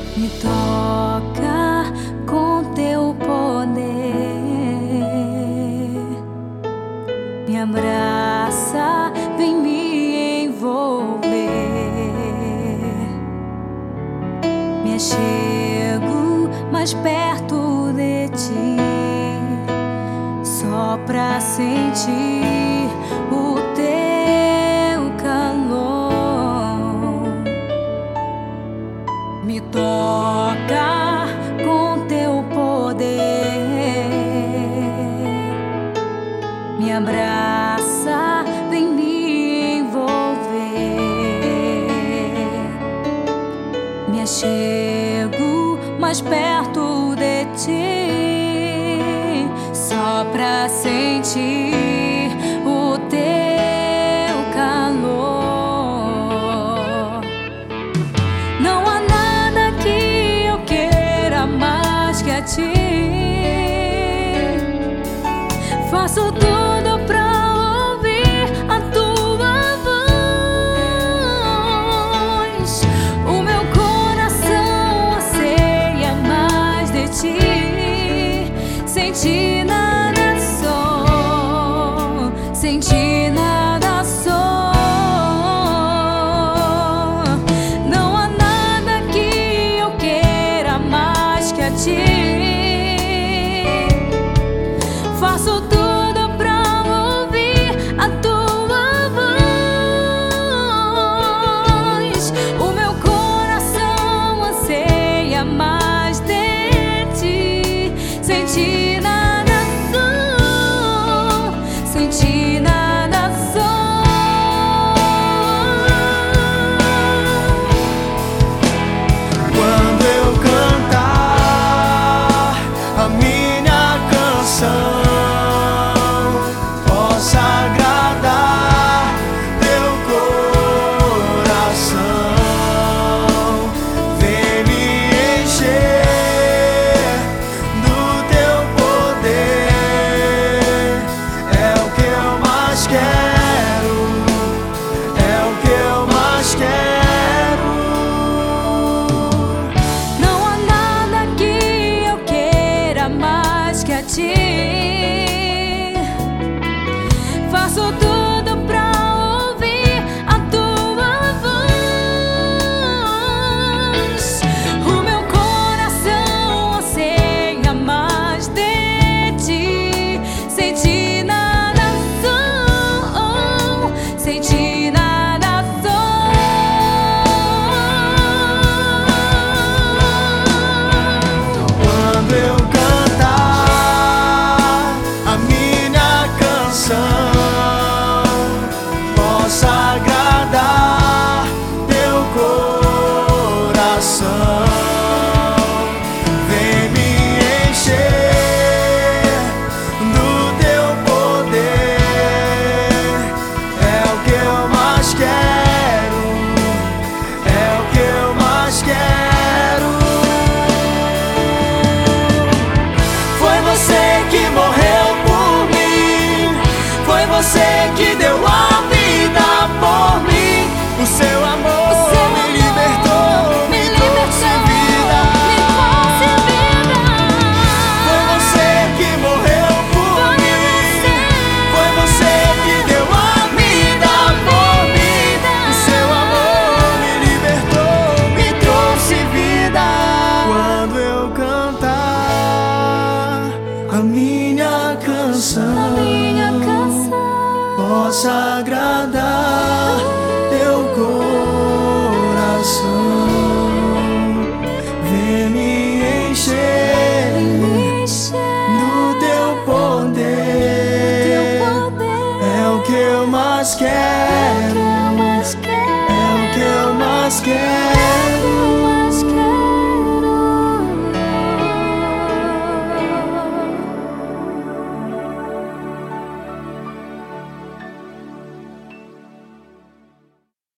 Me toca com teu poder, me abraça, vem me envolver. Me achego mais perto de ti, só pra sentir o teu calor. Me toca com teu poder, me abraça, vem me envolver. Me achego mais perto de ti, só pra sentir o teu calor. Não há nada que eu queira mais que a ti. Faço tudo pra ouvir a tua voz. O meu coração anseia mais de ti. Sem ti nada sou, sem ti nada sou. Não há nada que eu queira mais que a ti. Faço tudo pra ouvir a tua voz. O meu coração anseia mais de ti. Sem ti nada sou, sem ti nada sou. Quando eu cantar a minha canção, possa agradar teu coração. Vem me encher do teu poder. É o que eu mais quero, é o que eu mais quero. Não há nada que eu queira mais que a ti. Faço tudo pra ouvir a tua voz. O meu coração anseia mais de ti. Sem ti nada sou, sem ti nada sou. Quando eu cantar a minha canção, possa agradar teu coração. Vem me encher do teu poder. É o que eu mais quero, é o que eu mais quero. Foi você que morreu por mim, foi você que deu a vida por mim. O seu amor me libertou, me trouxe vida. Foi você que morreu por mim, foi você que deu a vida por mim. O seu amor me libertou, me trouxe vida. Quando eu cantar a minha canção, possa agradar teu coração. Vem me encher do teu poder. É o que eu mais quero, é o que eu mais quero.